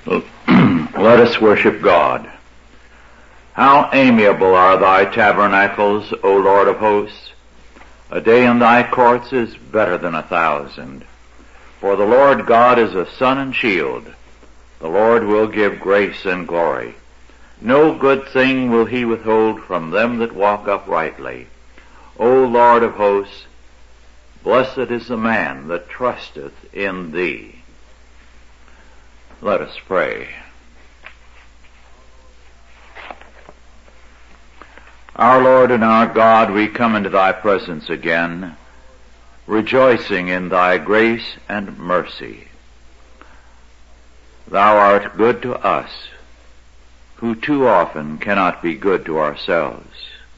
Let us worship God. How amiable are thy tabernacles, O Lord of hosts! A day in thy courts is better than 1,000. For the Lord God is a sun and shield. The Lord will give grace and glory. No good thing will he withhold from them that walk uprightly. O Lord of hosts, blessed is the man that trusteth in thee. Let us pray. Our Lord and our God, we come into thy presence again, rejoicing in thy grace and mercy. Thou art good to us, who too often cannot be good to ourselves.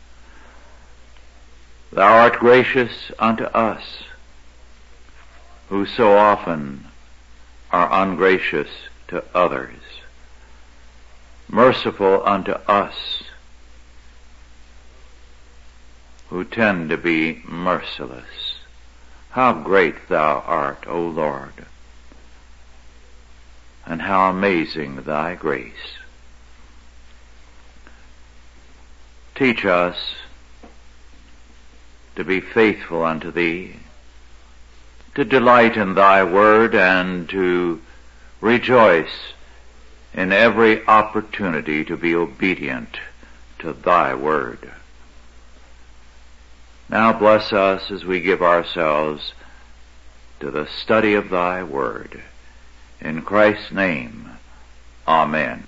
Thou art gracious unto us, who so often are ungracious to others. Merciful unto us, who tend to be merciless. How great thou art, O Lord, and how amazing thy grace. Teach us to be faithful unto thee, to delight in thy word, and to rejoice in every opportunity to be obedient to thy word. Now bless us as we give ourselves to the study of thy word. In Christ's name, amen.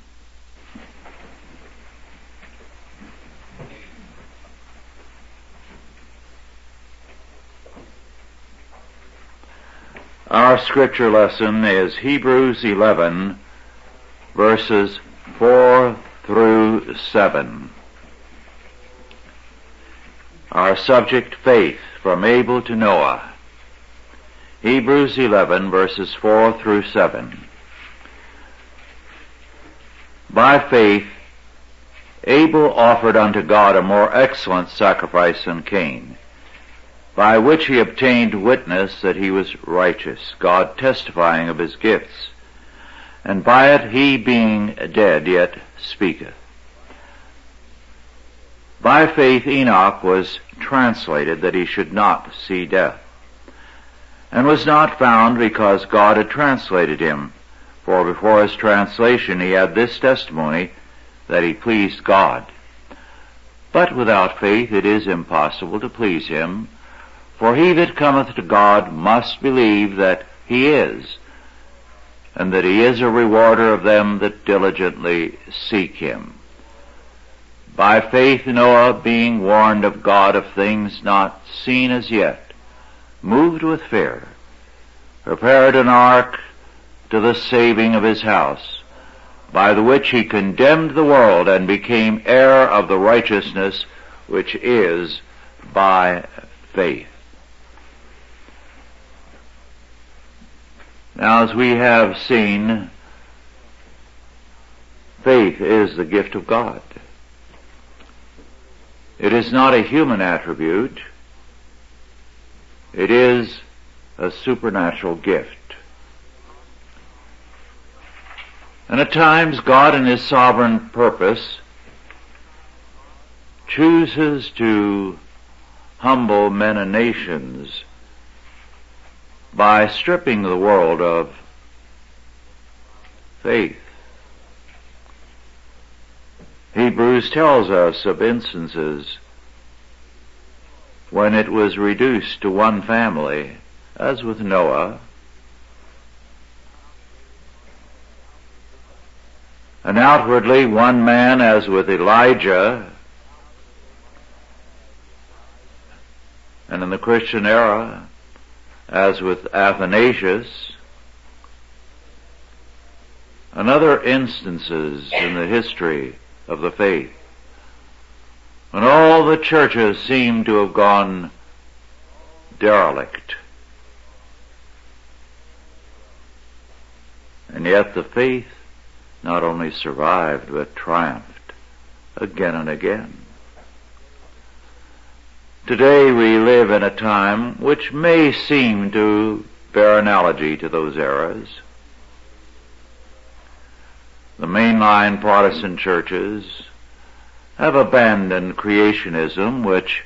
Our scripture lesson is Hebrews 11, verses 4 through 7. Our subject, faith, from Abel to Noah. Hebrews 11, verses 4 through 7. By faith, Abel offered unto God a more excellent sacrifice than Cain, by which he obtained witness that he was righteous, God testifying of his gifts. And by it he, being dead, yet speaketh. By faith Enoch was translated that he should not see death, and was not found because God had translated him. For before his translation he had this testimony, that he pleased God. But without faith it is impossible to please him. For he that cometh to God must believe that he is, and that he is a rewarder of them that diligently seek him. By faith Noah, being warned of God of things not seen as yet, moved with fear, prepared an ark to the saving of his house, by the which he condemned the world, and became heir of the righteousness which is by faith. Now, as we have seen, faith is the gift of God. It is not a human attribute. It is a supernatural gift. And at times God in his sovereign purpose chooses to humble men and nations by stripping the world of faith. Hebrews tells us of instances when it was reduced to one family, as with Noah, and outwardly one man, as with Elijah, and in the Christian era, as with Athanasius, and other instances in the history of the faith, when all the churches seem to have gone derelict. And yet the faith not only survived, but triumphed again and again. Today we live in a time which may seem to bear analogy to those eras, The mainline Protestant churches have abandoned creationism, which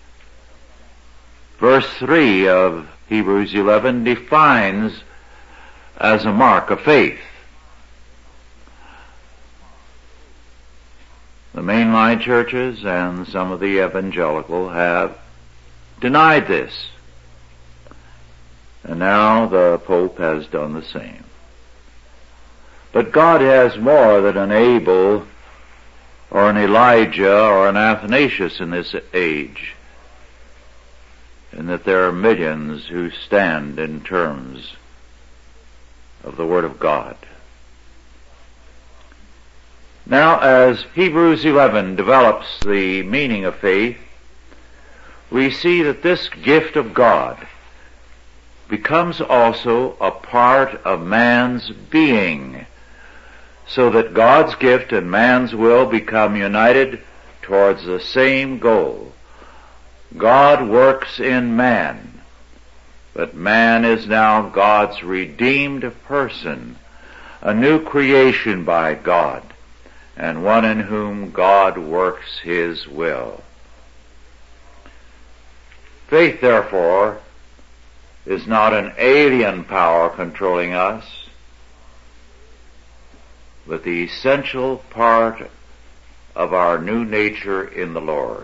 verse 3 of Hebrews 11 defines as a mark of faith. The mainline churches and some of the evangelical have denied this. And now the Pope has done the same. But God has more than an Abel or an Elijah or an Athanasius in this age, in that there are millions who stand in terms of the Word of God. Now, as Hebrews 11 develops the meaning of faith, we see that this gift of God becomes also a part of man's being, so that God's gift and man's will become united towards the same goal. God works in man, but man is now God's redeemed person, a new creation by God, and one in whom God works His will. Faith, therefore, is not an alien power controlling us, but the essential part of our new nature in the Lord.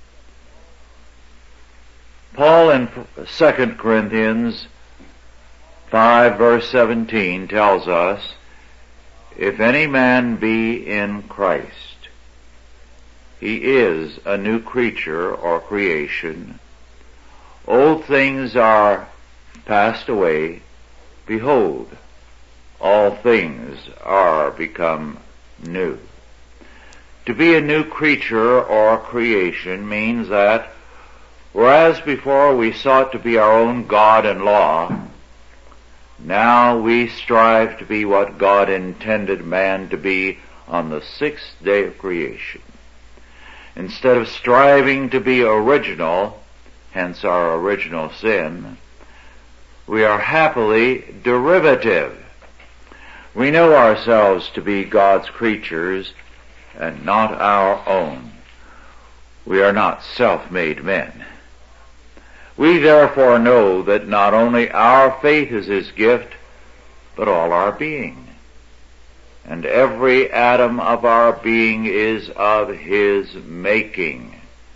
Paul in 2 Corinthians 5 verse 17 tells us, if any man be in Christ, he is a new creature or creation. Old things are passed away. Behold, all things are become new. To be a new creature or creation means that, whereas before we sought to be our own God and law, now we strive to be what God intended man to be on the sixth day of creation. Instead of striving to be original, hence our original sin, we are happily derivative. We know ourselves to be God's creatures and not our own. We are not self-made men. We therefore know that not only our faith is His gift, but all our being. And every atom of our being is of His making.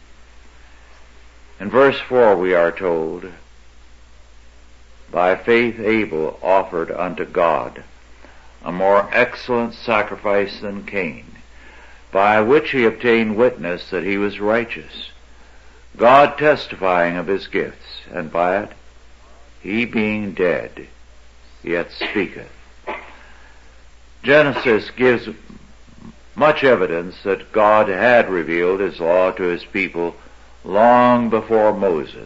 In verse 4 we are told, by faith Abel offered unto God a more excellent sacrifice than Cain, by which he obtained witness that he was righteous, God testifying of his gifts, and by it, he being dead, yet speaketh. Genesis gives much evidence that God had revealed His law to His people long before Moses.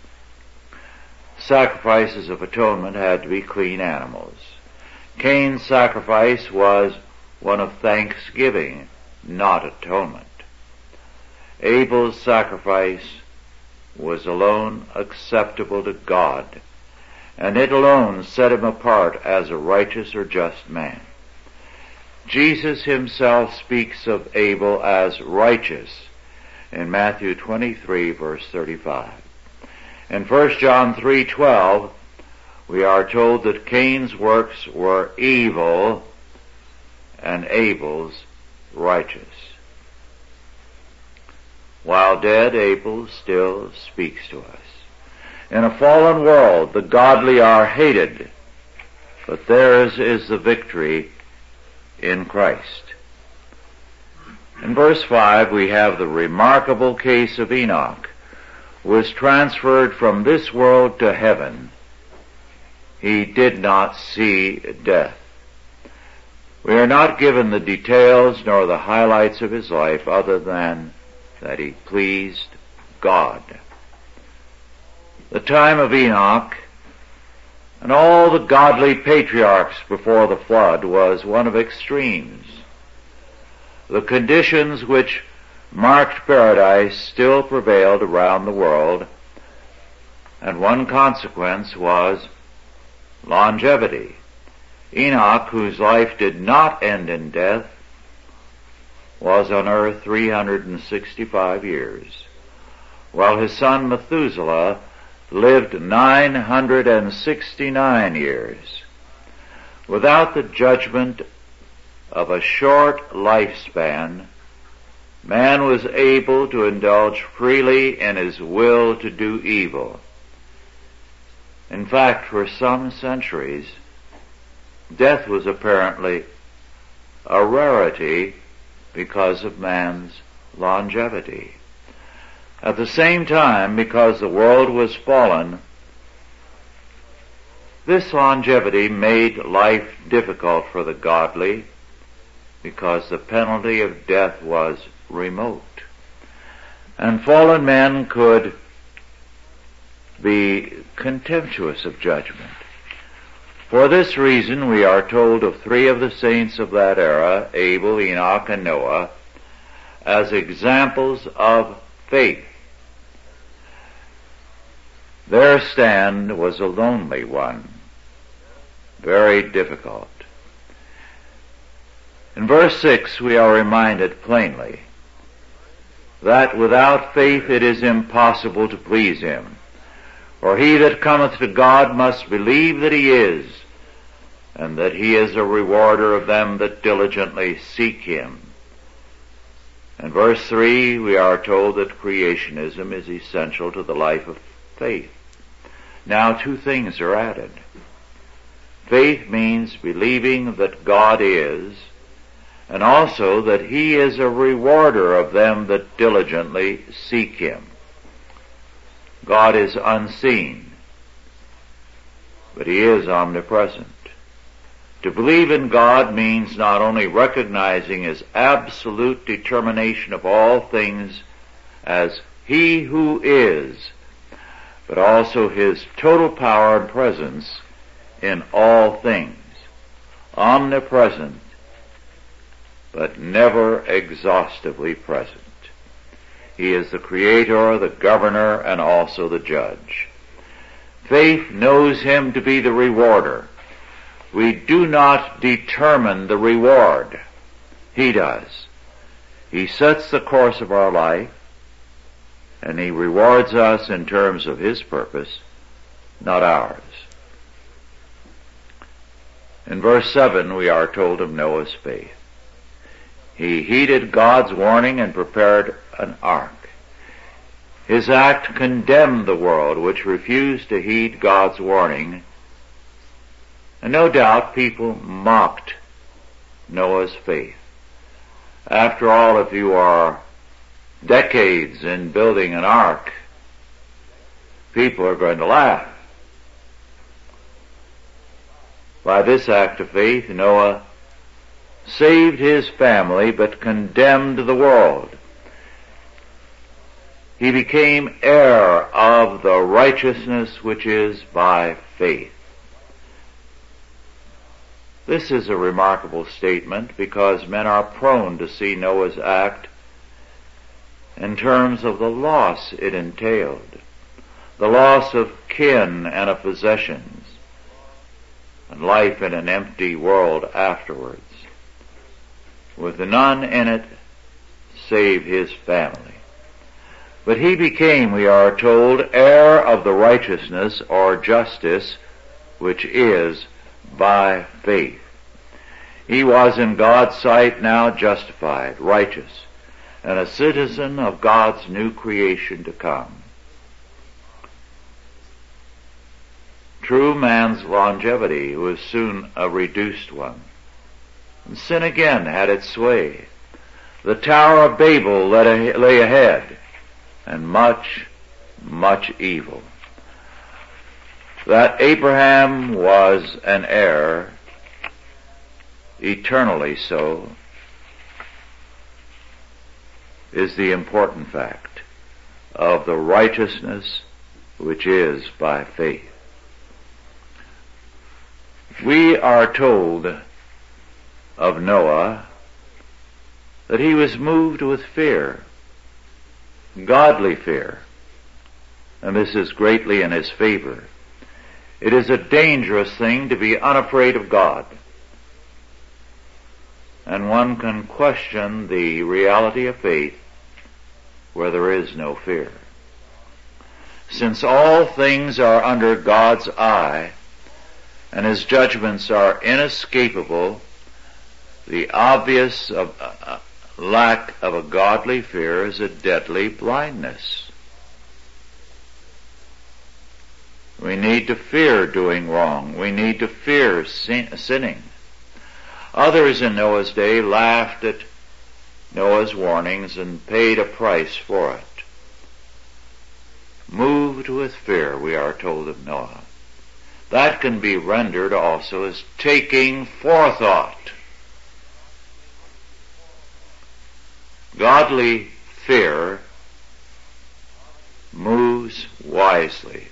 Sacrifices of atonement had to be clean animals. Cain's sacrifice was one of thanksgiving, not atonement. Abel's sacrifice was alone acceptable to God, and it alone set him apart as a righteous or just man. Jesus Himself speaks of Abel as righteous in Matthew 23 verse 35. In 1 John 3:12, we are told that Cain's works were evil and Abel's righteous. While dead, Abel still speaks to us. In a fallen world, the godly are hated, but theirs is the victory in Christ. In verse 5, we have the remarkable case of Enoch, who was transferred from this world to heaven. He did not see death. We are not given the details nor the highlights of his life other than that he pleased God. The time of Enoch and all the godly patriarchs before the flood was one of extremes. The conditions which marked paradise still prevailed around the world, and one consequence was longevity. Enoch, whose life did not end in death, was on earth 365 years, while his son Methuselah lived 969 years. Without the judgment of a short lifespan, man was able to indulge freely in his will to do evil. In fact, for some centuries, death was apparently a rarity because of man's longevity. At the same time, because the world was fallen, this longevity made life difficult for the godly because the penalty of death was remote. And fallen men could be contemptuous of judgment. For this reason, we are told of three of the saints of that era, Abel, Enoch, and Noah, as examples of faith. Their stand was a lonely one, very difficult. In verse 6 we are reminded plainly that without faith it is impossible to please him. For he that cometh to God must believe that he is, and that he is a rewarder of them that diligently seek him. In verse 3 we are told that creationism is essential to the life of faith. Now two things are added. Faith means believing that God is, and also that he is a rewarder of them that diligently seek him. God is unseen, but he is omnipresent. To believe in God means not only recognizing his absolute determination of all things as he who is, but also his total power and presence in all things, omnipresent, but never exhaustively present. He is the creator, the governor, and also the judge. Faith knows him to be the rewarder. We do not determine the reward. He does. He sets the course of our life, and he rewards us in terms of his purpose, not ours. In verse 7 we are told of Noah's faith. He heeded God's warning and prepared an ark. His act condemned the world which refused to heed God's warning, and no doubt people mocked Noah's faith. After all, if you are decades in building an ark, people are going to laugh. By this act of faith, Noah saved his family but condemned the world. He became heir of the righteousness which is by faith. This is a remarkable statement because men are prone to see Noah's act in terms of the loss it entailed, the loss of kin and of possessions, and life in an empty world afterwards, with none in it save his family. But he became, we are told, heir of the righteousness or justice which is by faith. He was in God's sight now justified, righteous, and a citizen of God's new creation to come. True, man's longevity was soon a reduced one. And sin again had its sway. The Tower of Babel lay ahead, and much, much evil. That Abraham was an heir, eternally so, is the important fact of the righteousness which is by faith. We are told of Noah that he was moved with fear, godly fear, and this is greatly in his favor. It is a dangerous thing to be unafraid of God. and one can question the reality of faith where there is no fear. Since all things are under God's eye, and His judgments are inescapable, the obvious lack of a godly fear is a deadly blindness. We need to fear doing wrong. We need to fear sinning. Others in Noah's day laughed at Noah's warnings and paid a price for it. Moved with fear, we are told of Noah. That can be rendered also as taking forethought. Godly fear moves wisely.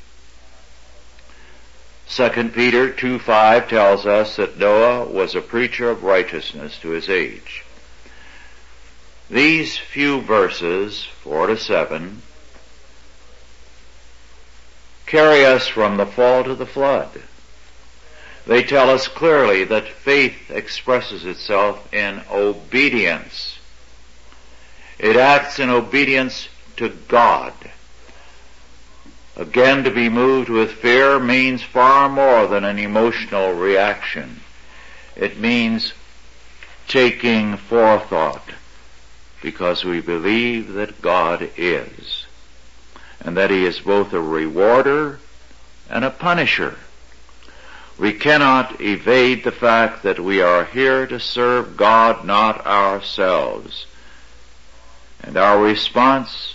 2 Peter 2:5 tells us that Noah was a preacher of righteousness to his age. These few verses, 4-7, carry us from the fall to the flood. They tell us clearly that faith expresses itself in obedience. It acts in obedience to God. Again, to be moved with fear means far more than an emotional reaction. It means taking forethought, because we believe that God is, and that He is both a rewarder and a punisher. We cannot evade the fact that we are here to serve God, not ourselves. And our response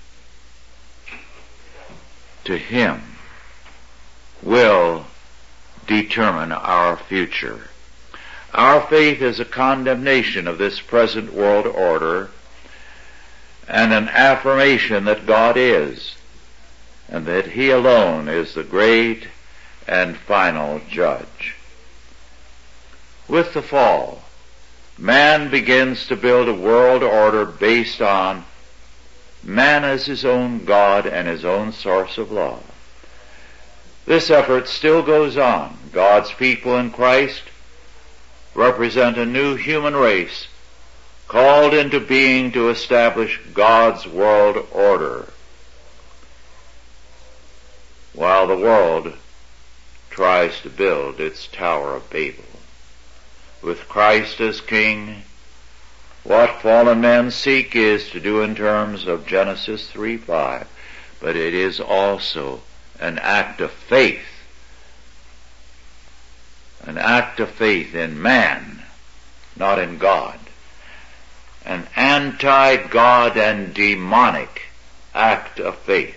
to Him will determine our future. Our faith is a condemnation of this present world order and an affirmation that God is, and that He alone is the great and final judge. With the fall, man begins to build a world order based on man as his own God and his own source of law. This effort still goes on. God's people in Christ represent a new human race called into being to establish God's world order, while the world tries to build its Tower of Babel. With Christ as King, what fallen men seek is to do in terms of Genesis 3:5, but it is also an act of faith. An act of faith in man, not in God. An anti-God and demonic act of faith.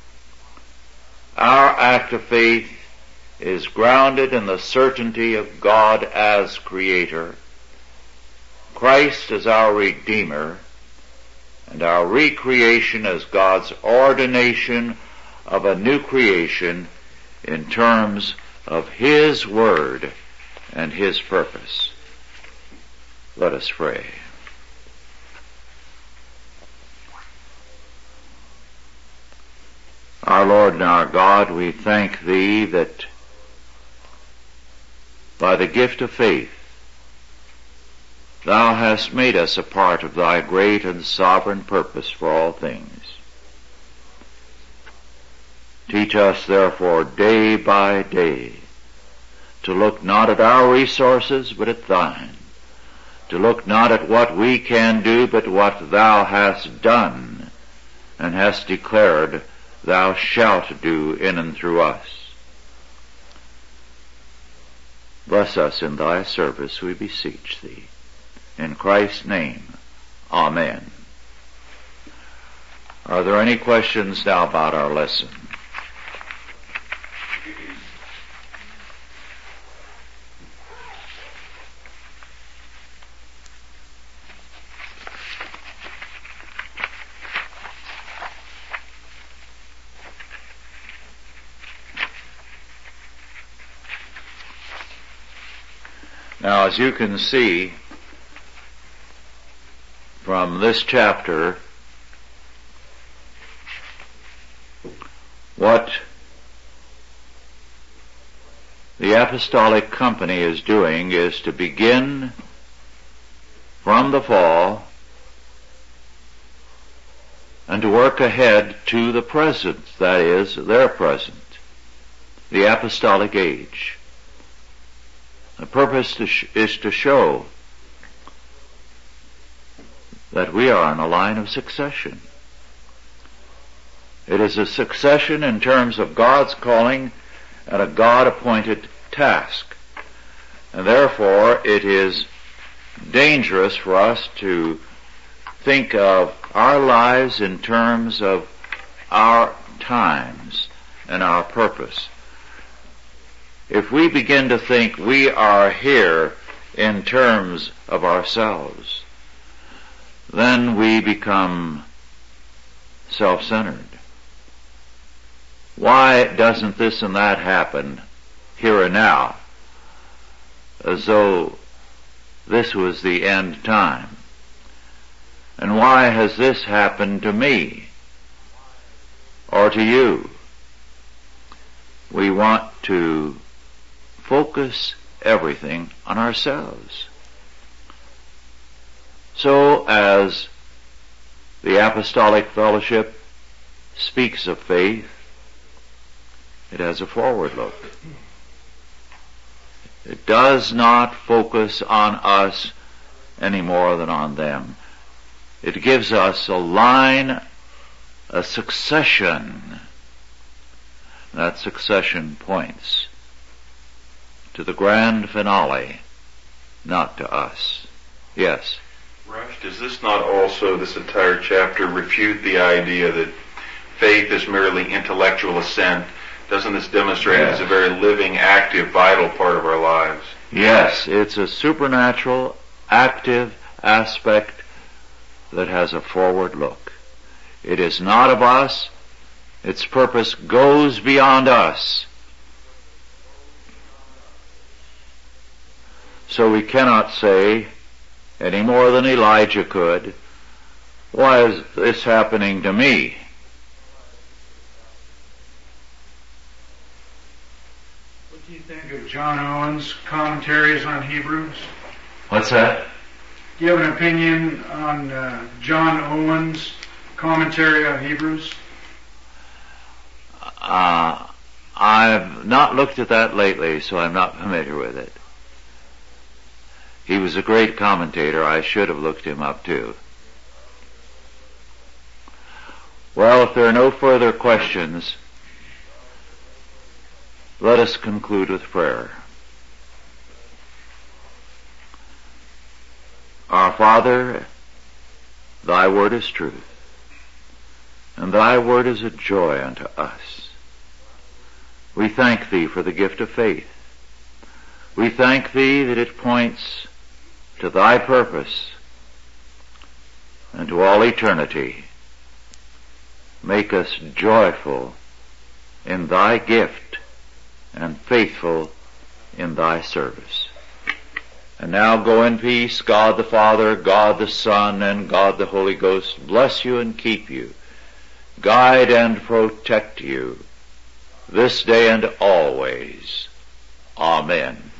Our act of faith is grounded in the certainty of God as Creator, Christ as our Redeemer, and our recreation as God's ordination of a new creation in terms of His Word and His purpose. Let us pray. Our Lord and our God, we thank Thee that by the gift of faith, Thou hast made us a part of Thy great and sovereign purpose for all things. Teach us, therefore, day by day, to look not at our resources, but at Thine, to look not at what we can do, but what Thou hast done, and hast declared Thou shalt do in and through us. Bless us in Thy service, we beseech Thee. In Christ's name, Amen. Are there any questions now about our lesson? Now, as you can see from this chapter, what the Apostolic Company is doing is to begin from the fall and to work ahead to the present, that is, their present, the apostolic age. The purpose is to show that we are on a line of succession. It is a succession in terms of God's calling and a God-appointed task. And therefore it is dangerous for us to think of our lives in terms of our times and our purpose. If we begin to think we are here in terms of ourselves, then we become self-centered. Why doesn't this and that happen here and now, as though this was the end time? And why has this happened to me or to you? We want to focus everything on ourselves. So as the Apostolic Fellowship speaks of faith, it has a forward look. It does not focus on us any more than on them. It gives us a line, a succession. That succession points to the grand finale, not to us. Yes? Rush, does this not also, this entire chapter, refute the idea that faith is merely intellectual assent? Doesn't this demonstrate it's a very living, active, vital part of our lives? Yes, it's a supernatural, active aspect that has a forward look. It is not of us. Its purpose goes beyond us. So we cannot say, any more than Elijah could, why is this happening to me? What do you think of John Owen's commentaries on Hebrews? What's that? Do you have an opinion on John Owen's commentary on Hebrews? I've not looked at that lately, so I'm not familiar with it. He was a great commentator. I should have looked him up too. Well, if there are no further questions, let us conclude with prayer. Our Father, Thy word is truth, and Thy word is a joy unto us. We thank Thee for the gift of faith. We thank Thee that it points to Thy purpose and to all eternity. Make us joyful in Thy gift and faithful in Thy service. And now go in peace. God the Father, God the Son, and God the Holy Ghost bless you and keep you, guide and protect you this day and always. Amen.